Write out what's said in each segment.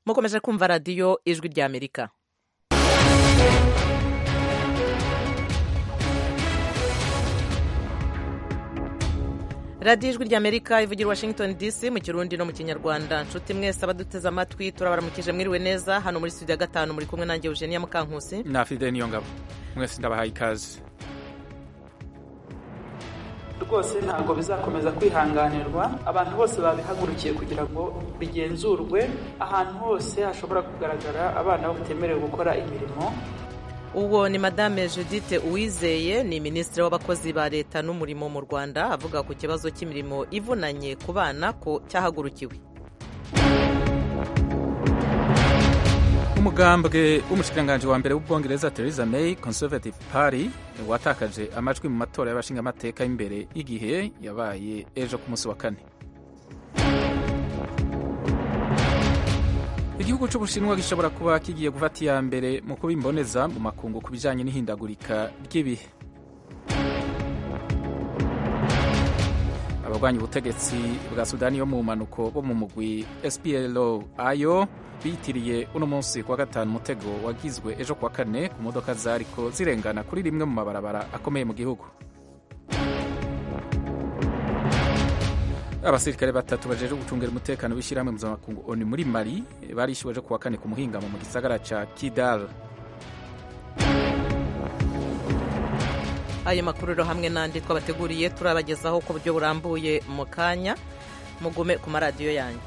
mukomeje kumva radiyo ijwi ry'Amerika. radiyo ijwi ry'Amerika ivugira Washington DC mu Kirundi no mu Kinyarwanda. Nshuti mwese abaduteze amatwi turabaramukije, mwiriwe neza. Hano muri studio ya 5 muri kumwe nanjye Eugenia Mukankusi na Fide Niyongabo. Mwese ndabahaye ikaze. Rwose ntabwo bizakomeza kwihanganirwa, abantu bose babihagurukiye kugira ngo bigenzurwe ahantu hose hashobora kugaragara abana batemerewe gukora imirimo. Uwo ni Madame Judith Uwizeye, ni Minisitiri w'abakozi ba leta n'umurimo mu Rwanda, avuga ku kibazo cy'imirimo ivunanye ku bana ko cyahagurukiwe. Umugambwe w'umushikiranganji wa mbere w'Ubwongereza Theresa May, Conservative Party, watakaje amajwi mu matora y'abashingamateka imbere y'igihe yabaye ejo ku munsi wa kane. Igihugu c'Ubushinwa gishobora kuba kigiye gufata iya mbere mu kuba imboneza mu makungu ku bijanye n'ihindagurika ry'ibihe. Abagwanya ubutegetsi bwa Sudani yo mu manuko bo mu mugwi SPLO-IO bitiriye uno munsi kwa gatanu umutego wagizwe ejo kwa kane ku modoka zariko zirengana kuri rimwe mu mabarabara akomeye mu gihugu. Abasirikare batatu bajeje gucungera umutekano w'ishyirahamwe mpuzamakungu ONU muri Mali barishyuwe ejo kuwa kane ku muhingamo mu gisagara ca Kidal. Ayo makuru rero hamwe n'andi twabateguriye turabagezaho ku buryo burambuye mu kanya. Mugume ku maradiyo yanyu.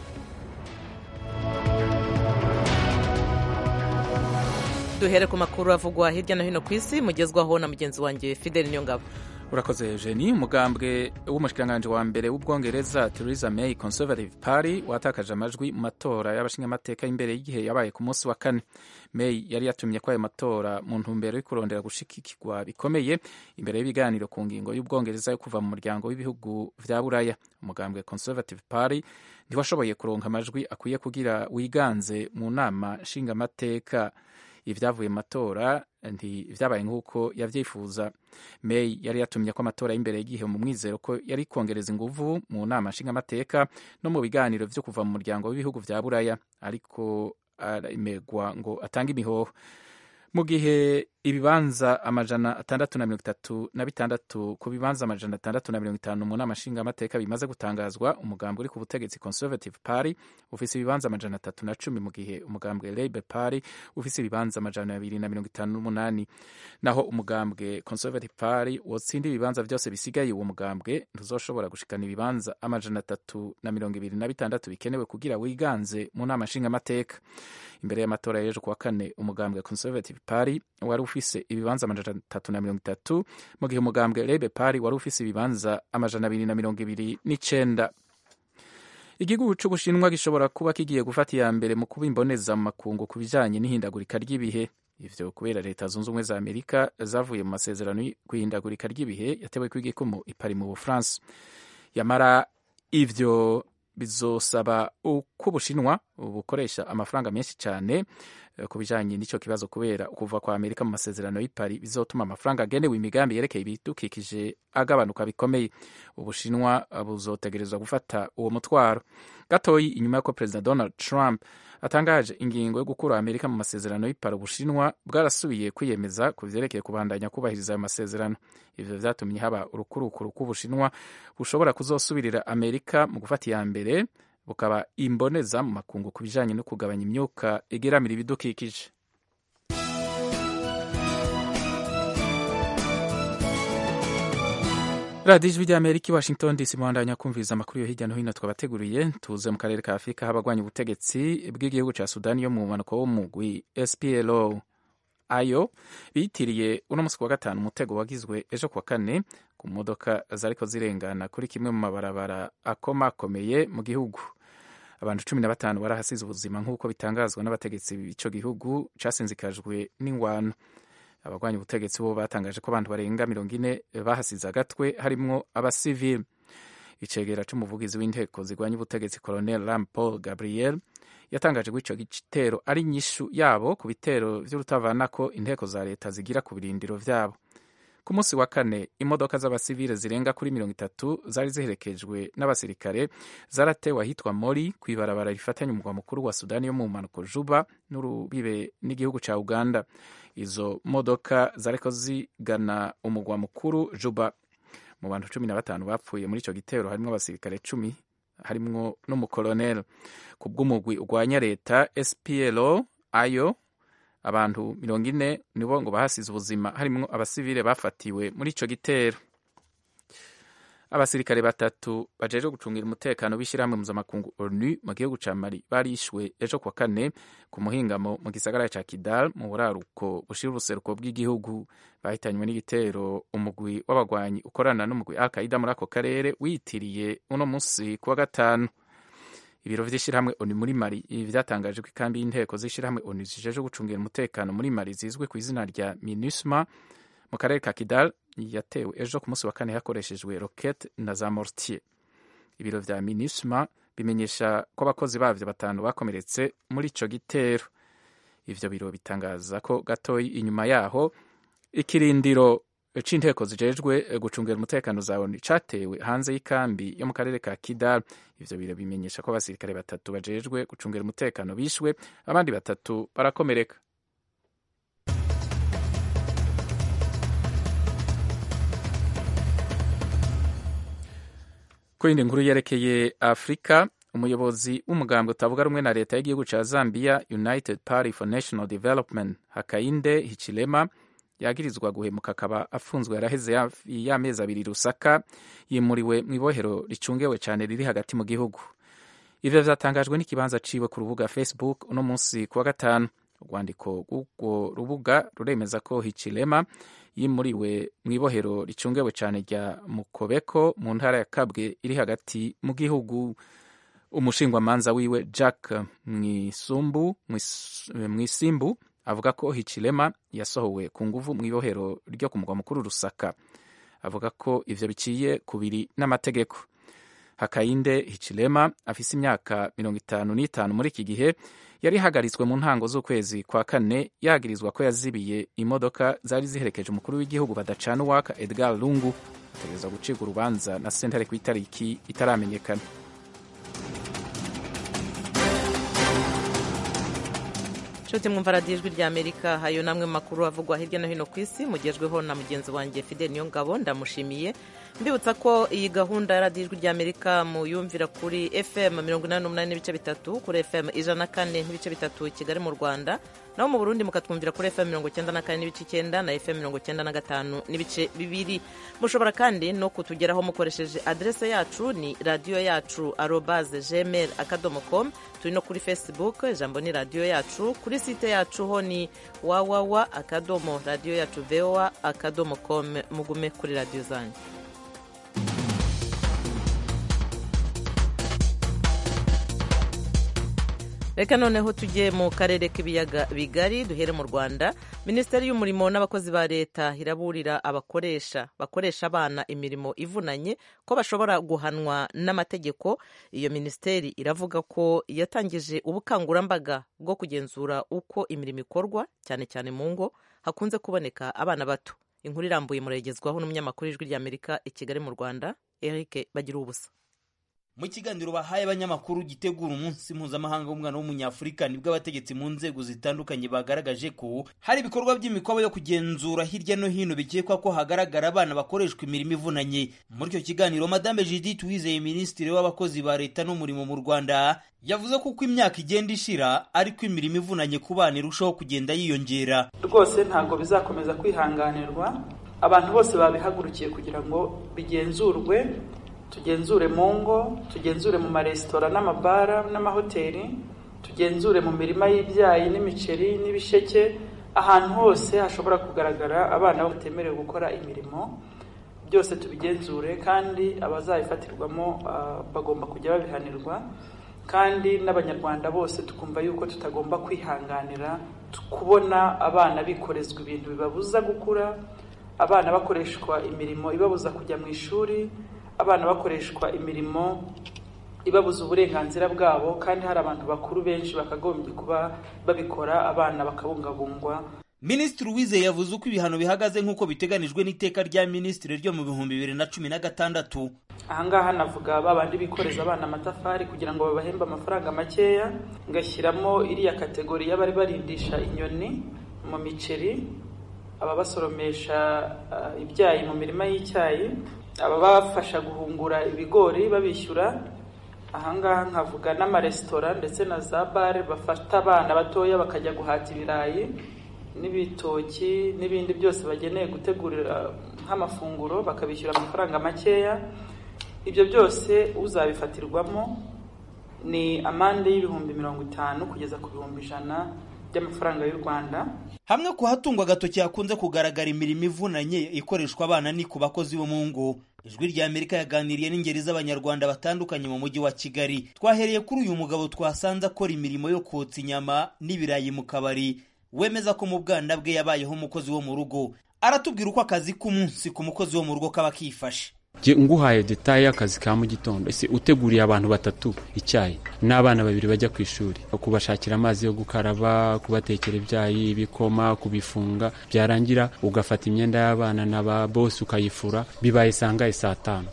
Duhere ku makuru avugwa hirya no hino ku isi, mugezwaho na mugenzi wanjye Fidel Niyongabo. Urakoze Eugenie. Umugambwe w'umushikiranganji wa mbere w'Ubwongereza Theresa May, Conservative Party, watakaje amajwi mu matora y'abashingamateka imbere y'igihe yabaye ku munsi wa kane. May yari yatumye ko ayo matora mu ntumbero yo kurondera gushigikirwa bikomeye imbere y'ibiganiro ku ngingo y'Ubwongereza yo kuva mu muryango w'ibihugu vya Buraya. Umugambwe Conservative Party ntiwashoboye kuronka amajwi akwiye kugira wiganze mu nama nshingamateka. Ivyavuye mu matora ntivyabaye nk'uko yavyifuza. May yari yatumye ko amatora y'imbere y'igihe mu mwizero ko yari kongereza inguvu mu nama nshingamateka no mu biganiro vyo kuva mu muryango w'ibihugu vya Buraya, ariko aramerwa ngo atange imihoho. Mu gihe ibibanza amajana 636 ku bibanza amajana 650 mu nama nshingamateka bimaze gutangazwa, umugambi uri ku butegetsi Conservative Party ufise ibibanza amajana 310, mu gihe umugambwe Labour Party ufise ibibanza amajana 258. Naho umugambwe Conservative Party wotsinda ibibanza vyose bisigaye, uwo mugambwe ntuzoshobora gushikana ibibanza amajana 326 bikenewe kugira wiganze mu nama nshingamateka. Imbere y'amatora y'ejo kuwa kane, umugambwe Conservative Party wari ufise ibibanza amajana 330, mu gihe umugambwe Labour Party wari ufise ibibanza amajana 229. Igihugu c'Ubushinwa gishobora kuba kigiye gufata iya mbere mu kuba imboneza mu makungu ku bijanye n'ihindagurika ry'ibihe. Ivyo kubera Leta Zunze Ubumwe za Amerika zavuye mu masezerano y'ihindagurika ry'ibihe yatewe kw'igikumu i Paris mu Bufaransa. Yamara ivyo bizosaba uko Ubushinwa bukoresha amafaranga menshi cyane ku bijanye n'ico kibazo, kubera kuva kwa Amerika mu masezerano y'i Paris bizotuma amafaranga agenewe imigambi yerekeye ibidukikije agabanuka bikomeye. Ubushinwa buzotegerezwa gufata uwo mutwaro. Gatoyi inyuma y'uko President Donald Trump atangaje ingingo yo gukura Amerika mu masezerano y'i Paris, Ubushinwa bwarasubiye kwiyemeza ku vyerekeye kubandanya kubahiriza ayo masezerano. Ivyo vyatumye haba urukurukuru rw'Ubushinwa bushobora kuzosubirira Amerika mu gufata iya mbere bukaba imboneza mu makungu ku bijanye no kugabanya imyuka igeramira ibidukikije. Radio Ijwi ry'Amerika i Washington DC, mwandanya kumviriza amakuru yo hirya no hino twabateguriye. Tuze mu karere ka Afurika habagwanya ubutegetsi bw'igihugu ca Sudani yo mu manuko wo mu mugwi SPLO-IO bitiriye uno munsi wa gatanu umutego wagizwe ejo kwa kane ku modoka zariko zirengana kuri kimwe mu mabarabara akomakomeye mu gihugu. Abantu 15 barahasize ubuzima nk'uko bitangazwa n'abategetsi b'ico gihugu casinzikajwe n'ingwano. Abagwanya ubutegetsi bo batangaje ko abantu barenga 40 bahasize agatwe, harimwo abasivili. Icegera c'umuvugizi w'inteko zigwanya ubutegetsi Colonel Paul Gabriel yatangaje ko ico gitero ari inyishu yabo ku bitero vy'urutavanako inteko za leta zigira ku birindiro vyabo. ku munsi wa kane imodoka z'abasivile zirenga kuri 30 zari ziherekejwe n'abasirikare zaratewe ahitwa Mori kw'ibarabara rifatanya umugwa mukuru wa Sudani yo mu mpanuko Juba n'urubibe n'igihugu ca Uganda. Izo modoka zariko zigana umugwa mukuru Juba. Mu bantu 15 bapfuye muri ico gitero harimwo abasirikare 10 harimwo n'umukoloneli. Ku bw'umugwi urwanya leta SPLO ayo abantu 40 nibo ngo bahasize ubuzima harimwo abasivile bafatiwe muri ico gitero. Abasirikare 3 bajeje gucungira umutekano b'ishirahamwe mpuzamakungu ONU mu gihugu ca Mali barishwe ejo kwa kane ku muhingamo mu gisagara ca Kidal mu buraruko bushira ubuseruko bw'igihugu. Bahitanywe n'igitero umugwi w'abagwanyi ukorana n'umugwi Al-Qaeda muri ako karere witiriye uno musi kuwa gatanu. Ibiro vy'ishirahamwe ONU muri Mali vyatangaje ko ikambi y'inteko z'ishirahamwe ONU zijeje gucungira umutekano muri Mali zizwe ku izina rya MINUSMA mu karere ka Kidal yatewe ejo ku munsi wa kane hakoreshejwe rokete na za mortier. Ibiro vya MINUSMA bimenyesha ko abakozi bavyo 5 bakomeretse muri ico gitero. Ivyo biro bitangaza ko gatoyi inyuma yaho ikirindiro c'inteko zijejwe gucungira umutekano za ONU catewe hanze y'ikambi yo mu karere ka Kidal. Ivyo biro bimenyesha ko abasirikare 3 bajejwe gucungira umutekano bishwe, abandi 3 barakomereka. Kuyindi nkuru yerekeye Afrika, umuyobozi w'umugambwe utavuga rumwe na leta y'igihugu ca Zambia United Party for National Development Hakainde Hichilema yagirizwa guhemuka akaba afunzwe yaraheze y'amezi 2 Lusaka, yimuriwe mu ibohero ricungewe cyane riri hagati mu gihugu. Ivyo vyatangajwe n'ikibanza ciwe ku rubuga Facebook uno munsi kuwa gatanu. Urwandiko rw'urwo rubuga ruremeza ko Hichilema yimuriwe mu ibohero ricungewe cyane rya Mukobeko mu ntara ya Kabwe iri hagati mu gihugu. Umushingwamanza wiwe Jack Mwisimbu avuga ko Hichilema yasohowe ku nguvu mu ibohero ryo ku mugwa mukuru Lusaka. Avuga ko ivyo biciye kubiri n'amategeko. Hakainde Hichilema afise imyaka 55 muri iki gihe yari hagaritswe mu ntango z'ukwezi kwa kane yagirizwa ko yazibiye imodoka zari ziherekeje umukuru w'igihugu badacana uwaka Edgar Lungu. Ategerezwa gucibwa urubanza na sentare ku itariki itaramenyekana. Nshuti mwumva radiyo ijwi rya Amerika, hayo namwe makuru avugwa hirya no hino ku isi mugejweho na mugenzi wanjye Fidel Niyongabo. Ndamushimiye. Mbibutsa ko iyi gahunda ya radiyo ijwi rya Amerika muyumvira kuri FM 88.3, kuri FM 104.3 Kigali mu Rwanda, naho mu Burundi mukatwumvira kuri FM 94.9 na FM 95.2. Mushobora kandi no kutugeraho mukoresheje adresse yacu ni radio.yacu@gmail.com. Turi no kuri Facebook, jambo ni radio yacu. Kuri site yacu ho ni www.radioyacu.voa.com. Mugume kuri radio zanyu. Reka noneho tujye mu karere k'ibiyaga bigari, duhere mu Rwanda. Minisiteri y'umurimo n'abakozi ba leta iraburira bakoresha abana imirimo ivunanye ko bashobora guhanwa n'amategeko. Iyo minisiteri iravuga ko yatangije ubukangurambaga bwo kugenzura uko imirimo ikorwa, cyane cyane mu ngo hakunze kuboneka abana bato. Inkuru irambuye muregezwaho n'umunyamakuru w'ijwi ry'Amerika i Kigali mu Rwanda, Eric Bagirubusa. Mu kiganiro bahaye abanyamakuru gitegura umunsi mpuzamahanga w'umwana w'umunyafurika, nibwo abategetsi mu nzego zitandukanye bagaragaje ko hari ibikorwa by'imikobo yo kugenzura hirya no hino bikekwa ko hagaragara abana bakoreshwa imirimo ivunanye. Muri icyo kiganiro Madame Judith Uwizeye, minisitiri w'abakozi ba leta n'umurimo mu Rwanda, yavuze ko uko imyaka igenda ishira ariko imirimo ivunanye ku bana irushaho kugenda yiyongera. Rwose ntabwo bizakomeza kwihanganirwa. Abantu bose babihagurukiye kugira ngo bigenzurwe. Tugenzure mu ngo, tugenzure mu maresitora n'amabara n'amahoteli, tugenzure mu mirima y'ibyayi n'imiceri n'ibisheke, ahantu hose hashobora kugaragara abana batemerewe gukora imirimo, byose tubigenzure, kandi abazayifatirwamo bagomba kujya babihanirwa. Kandi n'abanyarwanda bose tukumva yuko tutagomba kwihanganira kubona abana bikorezwa ibintu bibabuza gukura, abana bakoreshwa imirimo ibabuza kujya mu ishuri, abana bakoreshwa imirimo ibabuza uburenganzira bwabo, kandi hari abantu bakuru benshi bakagombye kuba babikora, abana bakabungabungwa. Minisitiri Uwizeye yavuze uko ibihano bihagaze nk'uko biteganijwe n'iteka rya minisitiri ryo mu 2016. Ahangaha navuga babandi bikoreza abana amatafari kugira ngo babahembe amafaranga makeya, ngashyiramo iriya kategori y'abari barindisha inyoni mu miceri, ababasoromesha ibyayi mu mirima y'icyayi, ababafasha guhungura ibigori babishyura. Ahangaha nkavuga n'amaresitora ndetse na za bare bafata abana batoya bakajya guhata ibirayi n'ibitoki n'ibindi byose bageneye gutegurira nk'amafunguro, bakabishyura amafaranga makeya. Ibyo byose uzabifatirwamo ni amande y'ibihumbi 50 kugeza ku 100 by'amafaranga y'u Rwanda. Hamwe ku hatungwa agatoki hakunze kugaragara imirimo ivunanye ikoreshwa abana ni ku bakozi bo mu ngo. Ijwi rya Amerika yaganiriye n'ingeri z'abanyarwanda batandukanye mu mujyi wa Kigali. Twahereye kuri uyu mugabo twasanze akora imirimo yo kotsa inyama n'ibirayi mu kabari, wemeza ko mu bwana bwe yabayeho umukozi wo mu rugo. Aratubwira uko akazi k'umunsi ku mukozi wo mu rugo kaba kifashe. Nguhaye detaye y'akazi ka mu gitondo, ese uteguriye abantu 3 icyayi n'abana 2 bajya ku ishuri, kubashakira amazi yo gukaraba, kubatekera ibyayi, ibikoma, kubifunga, byarangira ugafata imyenda y'abana n'aba boss ukayifura, bibaye sangaye saa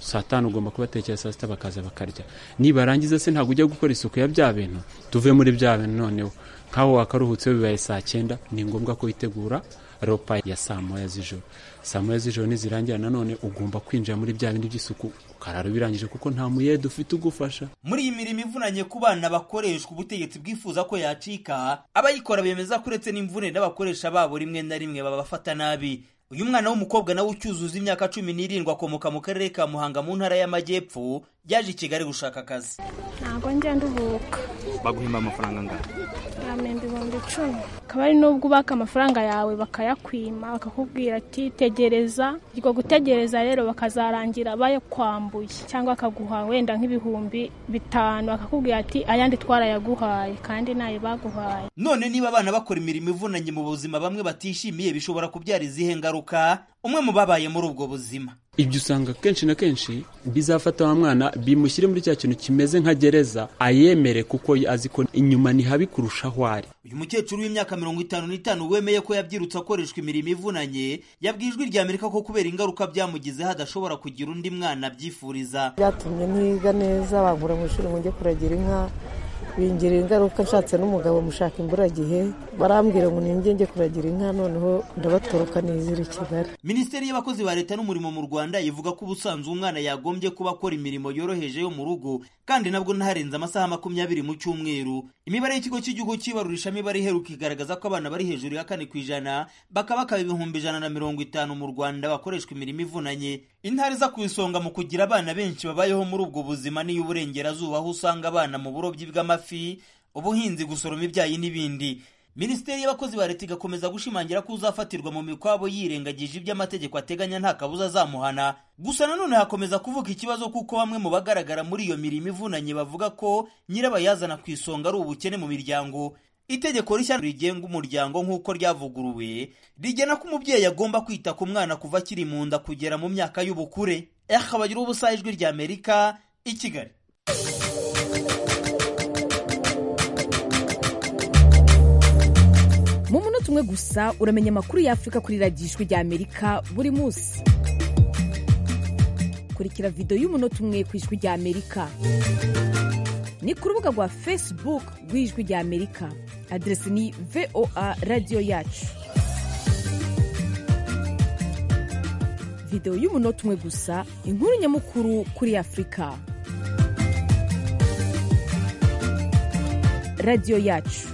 5 ugomba kubatekera saa 6 bakaza bakarya. Nibarangiza se ntabwo ujya gukora isuku ya bya bintu, tuve muri bya bintu noneho nkaho wakaruhutse bibaye saa 9, ni ngombwa ko itegura ropa ya saa 9 z'ijoro. Saa 9 z'ijoro nizirangira nanone ugomba kwinjira muri bya bindi by'isuku ukarara birangije kuko nta muyede ufite ugufasha. Muri iyi mirimo ivunanye ku bana bakoreshwa ubutegetsi bwifuza ko yacika, abayikora bemeza kuretse n'imvune n'abakoresha babo rimwe na rimwe babafata nabi. Uyu mwana w'umukobwa nawe ucyuzuza imyaka 17 akomoka mu karere ka Muhanga mu ntara y'Amajyepfo, yaje i Kigali gushaka akazi. Ntabwo njya nduhuka. Baguhimba amafaranga angana? Yamembe 10,000. Kabari nubwo baka amafaranga yawe bakayakwima, bakakubwira ati tegereza. Iryo gutegereza rero bakazarangira baye kwambuye cyangwa akaguha wenda nk'ibihumbi 5, bakakubwira ati ayandi twarayaguhaye kandi nayo baguhaye. None niba abana bakora imirimo ivunanye mu buzima bamwe batishimiye, bishobora kubyara izihe ngaruka? Umwe mu babaye muri ubwo buzima. Ibyo usanga kenshi na kenshi bizafata wa mwana bimushyire muri cya kintu kimeze nka gereza, ayemere kuko azi ko inyuma ni habi kurushaho ari. Uyu mukecuru w'imyaka 55 wemeye ko yabyirutse akoreshwa imirimo ivunanye, yabwijwe rya Amerika ko kubera ingaruka byamugizeho adashobora kugira undi mwana byifuriza. Byatumye niga neza, bankura mu ishuri ngo njye kuragira inka, bingira ingaruka nshatse n'umugabo mushaka imburagihe, barambwira ngo ninjye kuragira inka, noneho ndabatoroka nizira i Kigali. Minisiteri y'abakozi ba leta n'umurimo mu Rwanda ivuga ko ubusanzwe umwana yagombye kuba akora imirimo yoroheje yo mu rugo, kandi nabwo ntarenze amasaha 20 mu cyumweru. Imibare y'ikigo cy'igihugu cy'ibarurisha mibare iheruka igaragaza ko abana bari hejuru ya 4% bakaba 150 mu Rwanda bakoreshwa imirimo ivunanye. Intare za ku isonga mu kugira abana benshi babayeho muri ubwo buzima ni y'uburengerazuba, aho usanga abana mu burobyi bw'amafi, ubuhinzi, gusoroma ibyayi n'ibindi. Minisiteri y'abakozi ba leta igakomeza gushimangira ko uzafatirwa mu mikwabo yirengagije iby'amategeko ateganya nta kabuza azamuhana. Gusa nanone hakomeza kuvuga ikibazo kuko bamwe mu bagaragara muri iyo mirimo ivunanye bavuga ko nyirabayazana ku isonga ari ubukene mu miryango. Itegeko rishya rigenga umuryango nk'uko ryavuguruwe rigena ko umubyeyi agomba kwita ku mwana kuva akiri mu nda kugera mu myaka y'ubukure. Bagira ubusa, Ijwi rya Amerika, i Kigali. Mu munota umwe gusa uramenya amakuru y'Afrika kuri radiyo Ijwi rya Amerika buri munsi. Kurikira video y'umunota umwe ku Ijwi rya Amerika. Ni ku rubuga rwa Facebook rw'Ijwi rya Amerika. Adresi ni VOA Radio Yacu. Video y'umunota umwe gusa, inkuru nyamukuru kuri Afrika. Radio Yacu.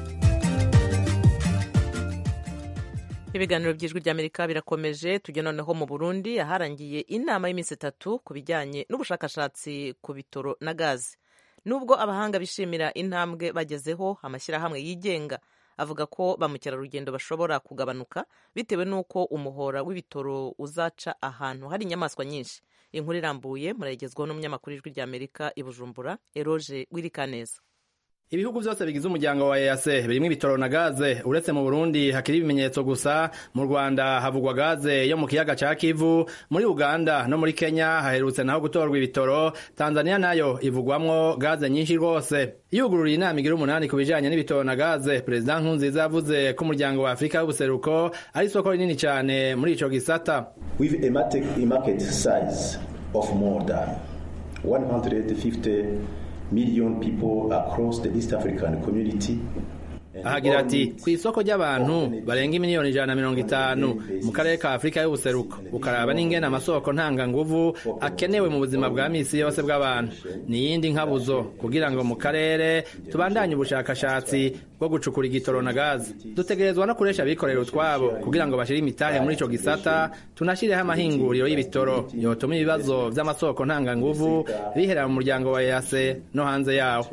Ibiganiro by'Ijwi ry'Amerika birakomeje. Tujya noneho mu Burundi, aharangiye inama y'iminsi 3 ku bijyanye n'ubushakashatsi ku bitoro na gazi. Nubwo abahanga bishimira intambwe bagezeho, amashyirahamwe yigenga avuga ko ba mukerarugendo bashobora kugabanuka bitewe n'uko umuhora w'ibitoro uzaca ahantu hari inyamaswa nyinshi. Inkuru irambuye murayigezwaho n'umunyamakuru w'Ijwi ry'Amerika i Bujumbura, Eroge Wirikaneza. Ibihugu vyose bigize umuryango wa EAC birimwo ibitoro na gaze, uretse mu Burundi hakiri ibimenyetso gusa. Mu Rwanda havugwa gaze yo mu kiyaga ca Kivu, muri Uganda no muri Kenya haherutse naho gutorwa ibitoro, Tanzania nayo ivugwamwo gaze nyinshi rwose. Yugururiye inama igira 8 ku bijanye n'ibitoro na gaze, President Nkurunziza yavuze ko umuryango wa Afrika y'ubuseruko ari isoko rinini cyane muri ico gisata. With a market size of more than 150 million people across the East African community. Ahagira ati ku isoko ry'abantu barenga miliyoni 150 mu karere ka Afrika y'ubuseruko, ukaraba n'ingene amasoko ntanga nguvu akenewe mu buzima bwa misi yose bw'abantu. Ni yindi nkabuzo kugira ngo mu karere tubandanye ubushakashatsi bwo gucukura igitoro na gaze. Dutegerezwa no kuresha abikorera utwabo kugira ngo bashire imitahe muri ico gisata, tunashireho amahinguriro y'ibitoro yotuma ibibazo vy'amasoko ntanga nguvu bihera mu muryango wa EAC no hanze yawo.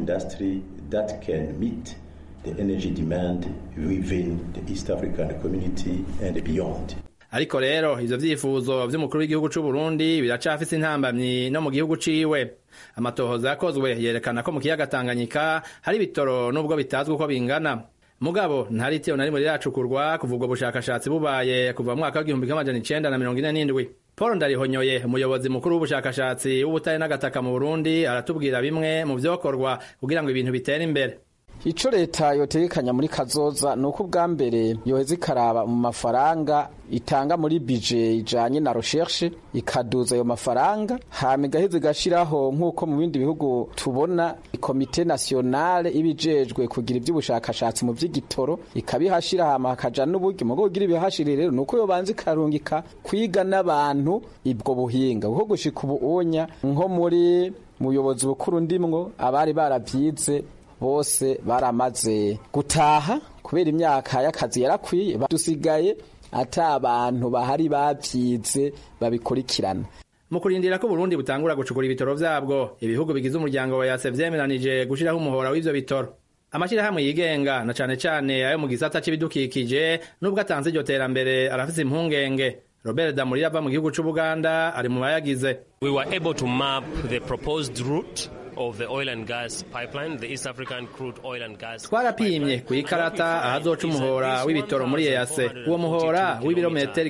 The energy demand within the East African community and beyond. Ariko rero ivyo vyifuzo vy'umukuru w'igihugu c'u Burundi biracafise intambamyi no mu gihugu ciwe. Amatohoza yakozwe yerekana ko mu kiyaga Tanganyika hari bitoro nubwo bitazwi uko bingana. Mugabo ntari teo nari muri yacukurwa kuvugwa bushakashatsi bubaye kuva mu mwaka wa 1947. Paul Ndarihonyoye, umuyobozi mukuru w'ubushakashatsi w'ubutare n'agataka mu Burundi, aratubwira bimwe mu vyokorwa kugira ngo ibintu bitere imbere. Ico leta yotegekanya muri kazoza nuko ubwa mbere yoheza ikaraba mu mafaranga itanga muri budget ijanye na recherche, ikaduza ayo mafaranga hama igaheza igashiraho nk'uko mu bindi bihugu tubona komite nationale ibijejwe kugira ivy'ubushakashatsi mu vy'igitoro, ikabihashira hama hakaja n'uburyo mu kugira ibihashire. Rero nuko yobanza ikarungika kwiga n'abantu ibwo buhinga kuko gushika ubuonya nko muri muyobozi bukuru ndimwo abari baravyize bose baramaze gutaha kubera imyaka y'akazi yarakwiye, dusigaye ata abantu bahari bavyize babikurikirana. Mu kurindira ko Burundi butangura gucukura ibitoro vyabwo, ibihugu bigize umuryango wa EAC vyemeranije gushiraho umuhora w'ivyo bitoro. Amashirahamwe yigenga na cane cane ayo mu gisata c'ibidukikije nubwo atanze iryo terambere arafise impungenge. Robert Damurira ava mu gihugu c'u Buganda ari mu bayagize. We were able to map the proposed route of the oil and gas pipeline, the East African crude oil and gas. Twarapimye ku ikarata ahazoca umuhora w'ibitoro muri EAC. Uwo muhora w'ibirometero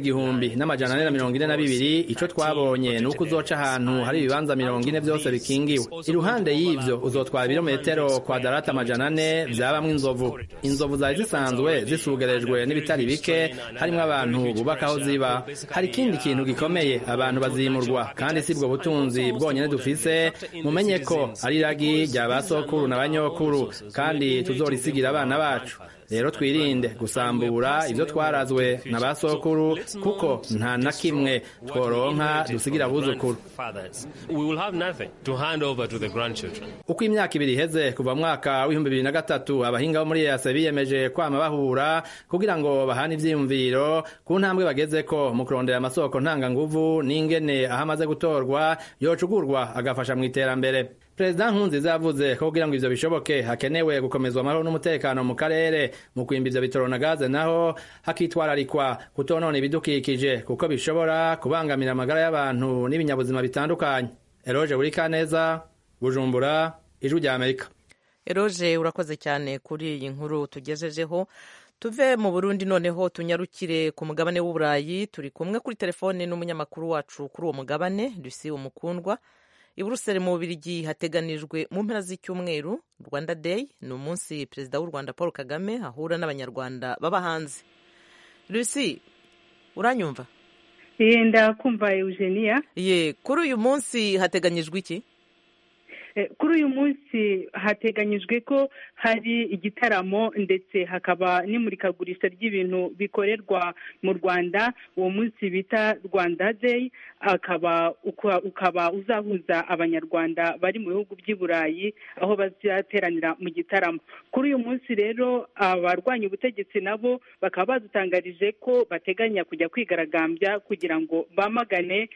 1442, ico twabonye nuko uzoca ahantu hari ibibanza 40 byose bikingiwe. Iruhande y'ivyo uzotwara ibirometero kwadarata 400 vyabamwe inzovu. Inzovu zari zisanzwe zisugerejwe n'ibitari bike, harimo abantu bubakaho ziba. Hari ikindi kintu gikomeye, abantu bazimurwa kandi sibwo butunzi bwonyene dufise. Mumenye ko ari ragi rya basokuru na banyokuru kandi tuzorisigira abana bacu. Rero twirinde gusambura ivyo twarazwe na basokuru kuko nta na kimwe tworonka dusigira abuzukuru. We will have nothing to hand over to the grandchildren. Uko imyaka ibiri iheze kuva mwaka w'2003 abahinga bo muri EAC biyemeje kwama bahura kugira ngo bahane ivyiyumviro ku ntambwe bagezeko mu kurondera amasoko ntanga nguvu n'ingene ahamaze gutorwa yocugurwa agafasha mu iterambere. President Nkurunziza yavuze ko kugira ngo ivyo bishoboke hakenewe gukomezwa amahoro n'umutekano mu karere, mu kwimba ivyo bitoro na gaze naho hakitwararikwa kutonona ibidukikije kuko bishobora kubangamira amagara y'abantu n'ibinyabuzima bitandukanye. Eroje Burikaneza, Bujumbura, Ijwi rya Amerika. Eroje urakoze cyane kuri iyi nkuru tugejejeho. Tuve mu Burundi noneho tunyarukire ku mugabane w'Uburayi. Turi kumwe kuri telefone n'umunyamakuru wacu kuri uwo mugabane, Lucy Umukundwa. I Buruseli mu Bubiligi hateganijwe mu mpera z'icyumweru Rwanda Day, ni umunsi Perezida w'u Rwanda Paul Kagame ahura n'abanyarwanda baba hanze. Lucy, uranyumva? Ndakumva Eugenia. Kuri uyu munsi hateganyijwe iki? Kuri uyu munsi hateganyijwe ko hari igitaramo ndetse hakaba n'imurikagurisha ry'ibintu bikorerwa mu Rwanda. Uwo munsi bita Rwanda Day ukaba uzahuza abanyarwanda bari mu bihugu by'i Burayi aho bazateranira mu gitaramo. Kuri uyu munsi rero abarwanya ubutegetsi nabo bakaba badutangarije ko bateganya kujya kwigaragambya kugira ngo bamagane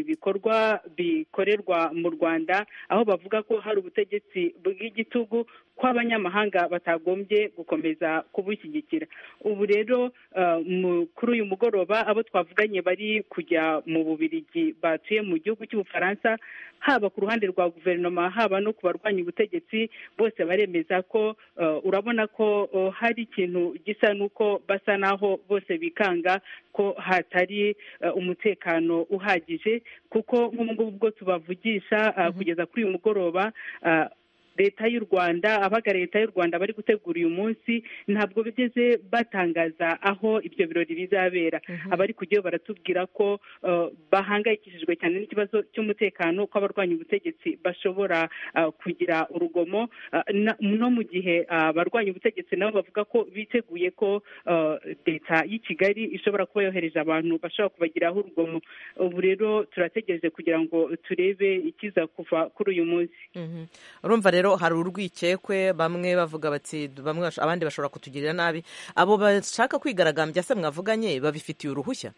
ibikorwa bikorerwa mu Rwanda, aho bavuga ko hari ubutegetsi bw'igitugu ko abanyamahanga batagombye gukomeza kubushyigikira. Ubu rero kuri uyu mugoroba abo twavuganye bari kujya mu Bubiligi batuye mu gihugu cy'Ubufaransa, haba ku ruhande rwa guverinoma haba no ku barwanya ubutegetsi, bose baremeza ko urabona ko hari ikintu gisa n'uko basa naho bose bikanga ko hatari umutekano uhagije, kuko nk'ubwo tubavugisha kugeza kuri uyu mugoroba leta y'u Rwanda, abahagarariye leta y'u Rwanda bari gutegura uyu munsi ntabwo bigeze batangaza aho ibyo birori bizabera. Abari kujyayo baratubwira ko bahangayikishijwe cyane n'ikibazo cy'umutekano, ko abarwanya ubutegetsi bashobora kugira urugomo, no mu gihe abarwanya ubutegetsi nabo bavuga ko biteguye ko leta y'i Kigali ishobora kuba yohereje abantu bashobora kubagiraho urugomo. Ubu rero turategereje kugira ngo turebe ikiza kuva kuri uyu munsi. Urumva rero hari urwikekwe, bamwe bavuga bati abandi bashobora kutugirira nabi. Abo bashaka kwigaragambya se mwavuganye babifitiye uruhushya?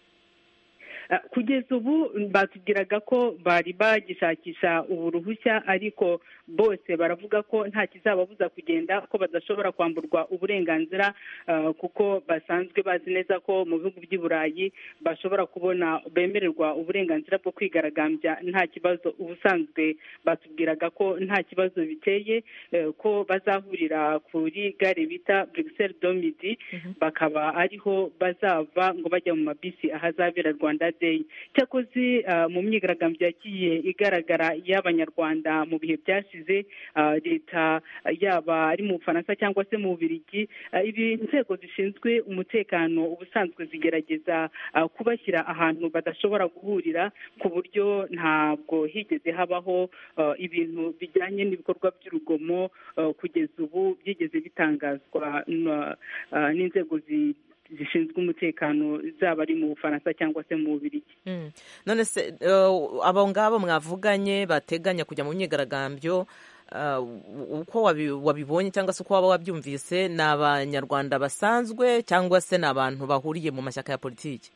Kugeza ubu batubwiraga ko bari bagishakisha ubu ruhushya, ariko bose baravuga ko nta kizababuza kugenda, ko badashobora kwamburwa uburenganzira, kuko basanzwe bazi neza ko mu bihugu by'i Burayi bashobora kubona bemererwa uburenganzira bwo kwigaragambya nta kibazo. Ubusanzwe batubwiraga ko nta kibazo biteye, ko bazahurira kuri gare bita Bruxelles do Midi, bakaba ariho bazava ngo bajya mu mabisi ahazabera Rwanda Day. Cyakoze mu myigaragambyo yagiye igaragara y'Abanyarwanda mu bihe byashize, leta yaba ari mu Bufaransa cyangwa se mu Bubiligi, inzego zishinzwe umutekano ubusanzwe zigerageza kubashyira ahantu badashobora guhurira, ku buryo ntabwo higeze habaho ibintu bijyanye n'ibikorwa by'urugomo kugeza ubu byigeze bitangazwa n'inzego zishinzwe umutekano, zaba ari mu Bufaransa cyangwa se mu Bubiligi. None se abo ngabo mwavuganye bateganya kujya mu myigaragambyo, uko wabibonye cyangwa se uko waba wabyumvise, ni Abanyarwanda basanzwe cyangwa se ni abantu bahuriye mu mashyaka ya politiki?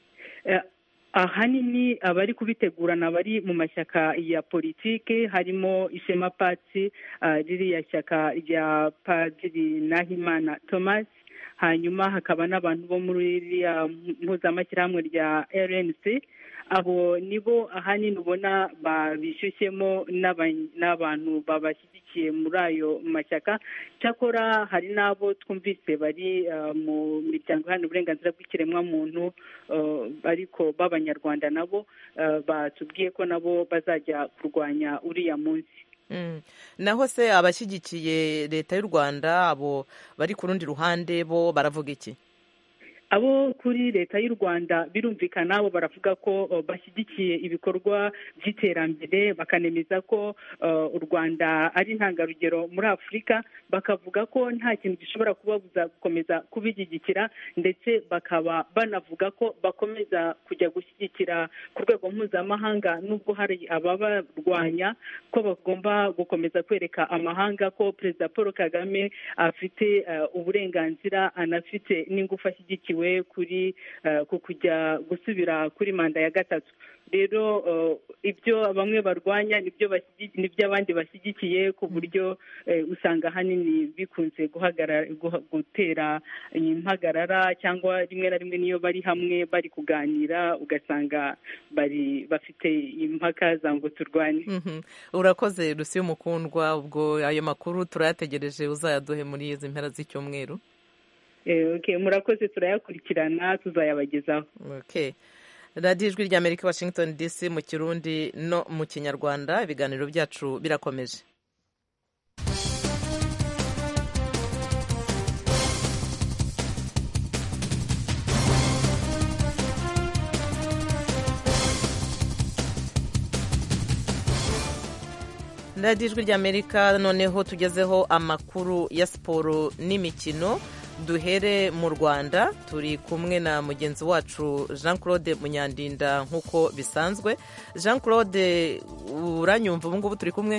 Ahanini abari kubitegurana bari mu mashyaka ya politiki, harimo Ishema Party, ririya shyaka rya Padiri Nahimana Thomas, hanyuma hakaba n'abantu bo muri iriya mpuzamashyirahamwe rya RNC. Abo nibo ahanini ubona babishyushyemo n'abantu babashyigikiye muri ayo mashyaka. Cyakora hari n'abo twumvise bari mu miryango iharanira uburenganzira bw'ikiremwamuntu, ariko b'Abanyarwanda nabo batubwiye ko nabo bazajya kurwanya uriya munsi. Naho se abashyigikiye leta y'u Rwanda, abo bari ku rundi ruhande, bo baravuga iki? Abo kuri leta y'u Rwanda birumvikana, bo baravuga ko bashyigikiye ibikorwa by'iterambere, bakanemeza ko u Rwanda ari intangarugero muri Afurika, bakavuga ko nta kintu gishobora kubabuza gukomeza kubishyigikira, ndetse bakaba banavuga ko bakomeza kujya gushyigikira ku rwego mpuzamahanga, nubwo hari ababarwanya, ko bagomba gukomeza kwereka amahanga ko Perezida Paul Kagame afite uburenganzira, anafite n'ingufu ashyigikiwe kuri kujya gusubira kuri manda ya gatatu. Rero ibyo bamwe barwanya nibyo abandi bashyigikiye, ku buryo usanga ahanini bikunze gutera impagarara, cyangwa rimwe na rimwe niyo bari hamwe bari kuganira ugasanga bafite impaka za ngo turwane. Urakoze Lucy Mukundwa, ubwo ayo makuru turayategereje uzayaduhe muri izi mpera z'icyumweru. Murakoze, turayakurikirana tuzayabagezaho. radiyo ijwi ry'Amerika Washington DC mu Kirundi no mu Kinyarwanda. Ibiganiro byacu birakomeje. radiyo ijwi ry'Amerika, noneho tugezeho amakuru ya siporo n'imikino. Duhere mu Rwanda, turi kumwe na mugenzi wacu Jean Claude Munyandinda nk'uko bisanzwe. Jean Claude, uranyumva ubu ngubu turi kumwe?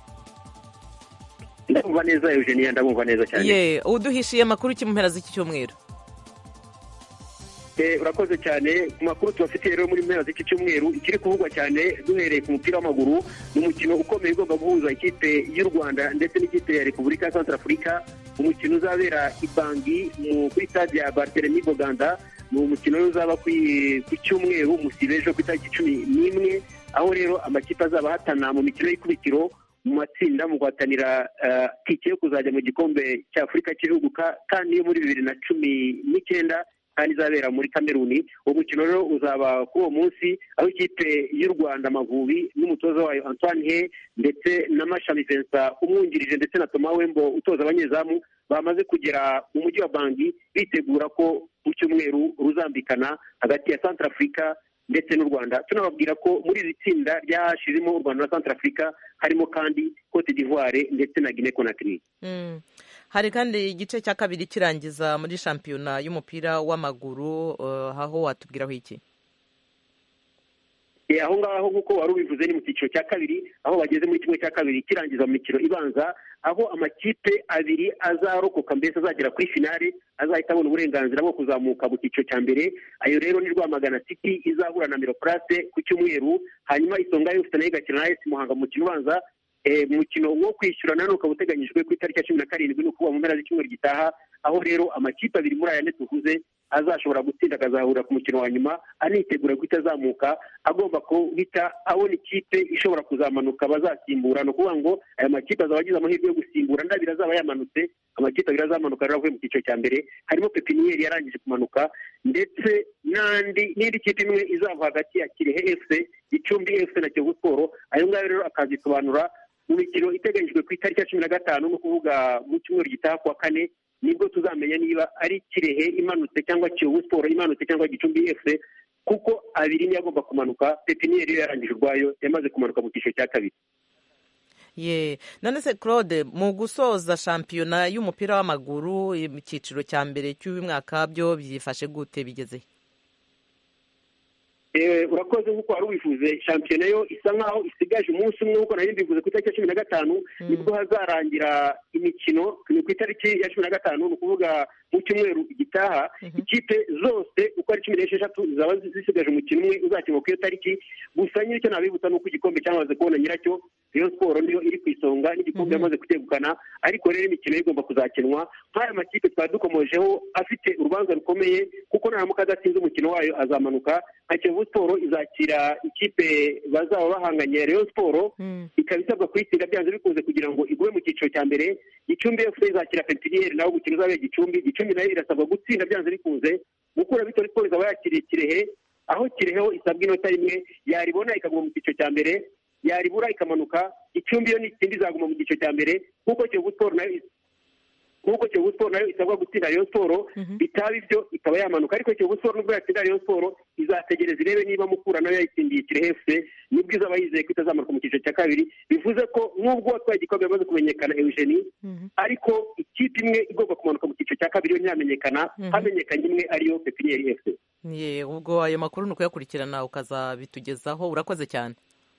Ndabumva neza Eugenia, ndabumva neza cyane. Uduhishiye amakuru ki mu mpera z'iki cyumweru? urakoze cyane ku makuru tubafitiye rero muri mpera z'iki cyumweru. Ikiri kuvugwa cyane duhereye ku mupira w'amaguru ni umukino ukomeye ugomba guhuza ikipe y'u Rwanda ndetse n'ikipe ya Repubulika ya Centrafrica. Umukino uzabera i Bangui kuri stade ya Barthélemy Boganda. Ni umukino uzaba ku cyumweru musibe ejo ku itariki 11, aho rero amakipe azaba ahatana mu mikino y'ikubitiro mu matsinda mu guhatanira tike yo kuzajya mu gikombe cya Afurika cy'ibihugu kandi yo muri 2019 kandi izabera muri Kameruni. Uwo mukino rero uzaba kuri uwo munsi, aho ikipe y'u Rwanda Amavubi n'umutoza wayo Antoine Hey ndetse na Mashami Vincent umwungirije ndetse na Thomas Wembo utoza abanyezamu bamaze kugera mu mujyi wa Bangui bitegura ko mu cyumweru ruzambikana hagati ya Centrafrica ndetse n'u Rwanda. Tunababwira ko muri iri tsinda ryashizemo u Rwanda na Centrafrica harimo kandi Cote d'Ivoire ndetse na Guinea Conakry. Hari kandi igice cya kabiri kirangiza muri shampiyona y'umupira w'amaguru, aho watubwiraho iki? Aho ngaho nk'uko wari ubivuze ni mu cyiciro cya kabiri, aho bageze muri kimwe cya kabiri kirangiza mu mikino ibanza, aho amakipe abiri azarokoka mbese azagera kuri finale azahita abona uburenganzira bwo kuzamuka mu cyiciro cya mbere. Ayo rero ni Rwamagana City izahura na Miroplase ku cyumweru, hanyuma Isonga y'Ufite nayo igakina na AS Muhanga mu mukino ubanza. Umukino wo kwishyurana ukaba uteganyijwe ku itariki ya 17 ni ukuvuga mu mpera z'icyumweru gitaha, aho rero amakipe abiri muri aya tuvuze azashobora gutsinda akazahurira ku mukino wa nyuma anitegura guhita azamuka, agomba guhita abona ikipe ishobora kuzamanuka bazasimbura. Ni ukuvuga ngo aya makipe azaba agize amahirwe yo gusimbura ndabiri azaba yamanutse. Amakipe abiri azamanuka rero avuye mu cyiciro cya mbere, harimo Pepinieri yarangije kumanuka ndetse n'indi kipe imwe izava hagati ya Kirehe FC, Gicumbi FC na Kiyovu Sport. Ayo ngayo rero akazisobanura mu mikino iteganyijwe ku itariki ya 15 ni ukuvuga mu cyumweru gitaha kwa kane, nibwo tuzamenya niba ari Kirehe imanutse cyangwa Kiyovu Sport imanutse cyangwa Gicumbi FC, kuko abiri niyo agomba kumanuka. Pepinieri yarangije urwayo yamaze kumanuka mu cyiciro cya kabiri. None se Claude, mu gusoza shampiyona y'umupira w'amaguru mu cyiciro cya mbere cy'uyu mwaka byo byifashe gute, bigeze? Urakoze nk'uko wari ubivuze, shampiyona yo isa nkaho isigaje umunsi umwe, nk'uko nari mbivuze ku itariki ya 15 nibwo hazarangira imikino. Ku itariki ya 15 ni ukuvuga mu cyumweru gitaha, ikipe zose uko ari 16 zizaba zisigaje umukino umwe uzakinwa ku iyo tariki. Gusa nyine icyo nabibutsa ni uko igikombe cyamaze kubona nyiracyo, Rayon Sport niyo iri ku isonga n'igikombe yamaze kutegukana, ariko rero imikino igomba kuzakinwa. Nk'aya makipe twari dukomojeho afite urubanza rukomeye, kuko naramuka adatsinze umukino wayo azamanuka. Nka Kiyovu Sport izakira ikipe bazaba bahanganye Rayon Sport, ikaba isabwa kuyitsinda byanze bikunze kugira ngo igume mu cyiciro cya mbere. Gicumbi FC izakira Pepinieri naho gukina uzabera Gicumbi. Gicumbi nayo irasabwa gutsinda byanze bikunze. Gukura Victory Sport izaba yakiriye Kirehe, aho Kirehe isabwa inota rimwe, yaribona ikaguma mu cyiciro cya mbere, yaribura ikamanuka. Gicumbi yo n'ikindi izaguma mu cyiciro cya mbere, kuko Kiyovu Sport nayo isabwa gutsinda Rayon Sport, bitaba ibyo ikaba yamanuka. Ariko Kiyovu Sport nubwo yatsinda Rayon Sport izategereza irebe niba Mukura nayo yayitsindiye Kirehe FC, nibwo izaba yizeye ko itazamanuka mu cyiciro cya kabiri. Bivuze ko nubwo watwaye igikombe yamaze kumenyekana Eugenie, ariko ikipe imwe igomba kumanuka mu cyiciro cya kabiri yo ntiyamenyekana, hamenyekanye imwe ariyo Pepinieri FC. Ubwo ayo makuru ni ukuyakurikirana ukazabitugezaho. Urakoze cyane.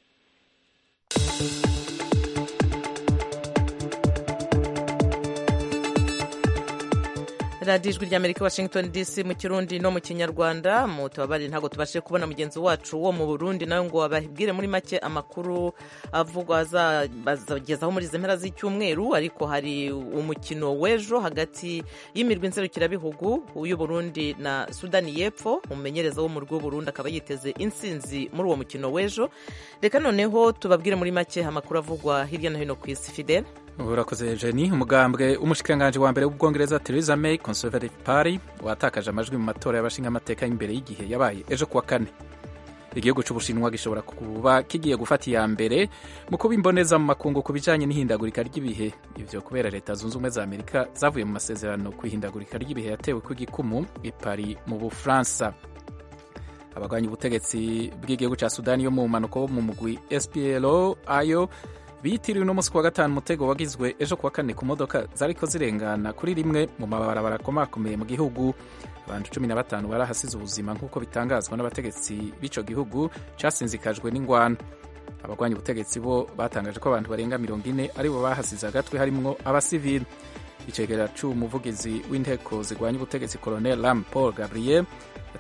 radiyo ijwi ry'Amerika Washington DC mu kirundi no mu kinyarwanda. Mutubabare ntabwo tubashe kubona mugenzi wacu wo mu Burundi nawe ngo ababwire muri make amakuru avugwa azagezaho muri izi mpera z'icyumweru, ariko hari umukino w'ejo hagati y'imirwi nserukirabihugu y'u Burundi na Sudani y'Epfo. Umumenyereza w'umurwi w'Uburundi akaba yiteze intsinzi muri uwo mukino w'ejo. Reka noneho tubabwire muri make amakuru avugwa hirya no hino ku isi. Fidel. Urakoze Jenny. Umugambwe w'umushikiranganje wa mbere w'Ubwongereza Theresa May Conservative Party watakaje amajwi mu matora y'abashingamateka imbere y'igihe yabaye ejo kuwa kane. Igihugu cy'Ubushinwa gishobora kuba kigiye gufata iya mbere mu kuba imboneza mu makungu ku bijanye n'ihindagurika ry'ibihe. Ivyo kubera Leta Zunze Ubumwe za Amerika zavuye mu masezerano ku ihindagurika ry'ibihe yatewe ku gikumu i Paris mu Bufaransa. Abagwanya ubutegetsi bw'igihugu cya Sudani yo mu manuko mu mugwi SPLO ayo bitiriwe no musi wa gatanu mutego wagizwe ejo kuwa kane ku modoka zariko zirengana kuri rimwe mu mabarabara akomakomeye mu gihugu. Abantu 15 barahasize ubuzima nk'uko bitangazwa n'abategetsi b'ico gihugu casinzikajwe n'ingwano. Abagwanya ubutegetsi bo batangaje ko abantu barenga 40 aribo bahasize agatwe harimwo abasivili. Icegera c'umuvugizi w'inteko zigwanya ubutegetsi Colonel Lam Paul Gabriel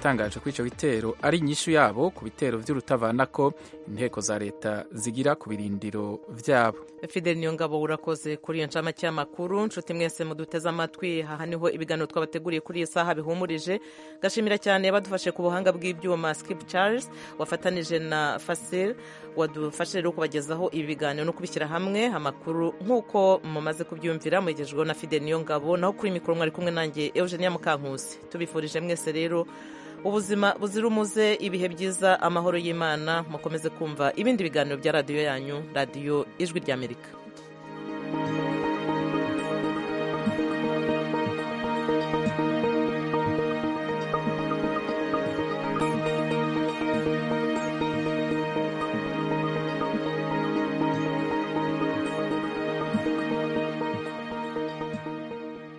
yatangaje ko ico gitero ari inyishu yabo ku bitero vy'urutavanako inteko za leta zigira ku birindiro vyabo. Fidel Niyongabo urakoze kuri iyo ncamake y'amakuru. Nshuti mwese muduteze amatwi, aha niho ibiganiro twabateguriye kuri iyi saha bihumurije. Gashimira cyane abadufashe ku buhanga bw'ibyuma, Skip Charles wafatanije na Fasil wadufashe rero kubagezaho ibi biganiro no kubishyira hamwe. Amakuru nk'uko mumaze kubyumvira mugejejweho na Fidel Niyongabo, naho kuri mikoro mwari kumwe nanjye Eugenia Mukankusi. Tubifurije mwese rero ubuzima buzira umuze, ibihe byiza, amahoro y'Imana. Mukomeze kumva ibindi biganiro bya radiyo yanyu, radiyo Ijwi ry'Amerika.